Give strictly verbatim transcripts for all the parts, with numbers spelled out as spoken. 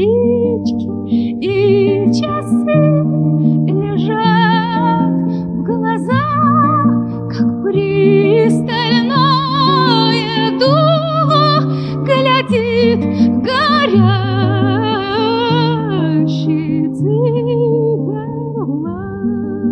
спички и часы лежат в глазах, как пристальное дуло глядит горящий циферблат.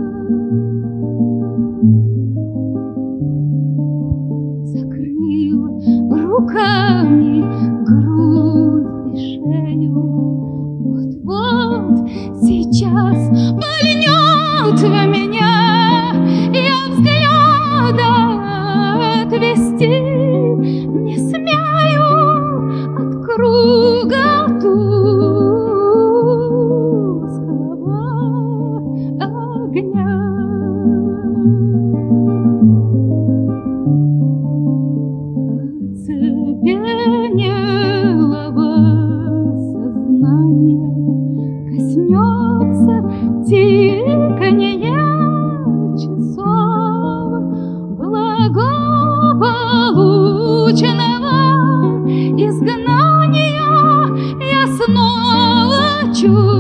Закрыл руками грудь и шею, вот-вот сейчас пальнет в меня, я взгляда отвести не смею от круга тусклого огня. Оцепенелого сознания коснется тиканье часов благополучного изгнания. Я снова чувствую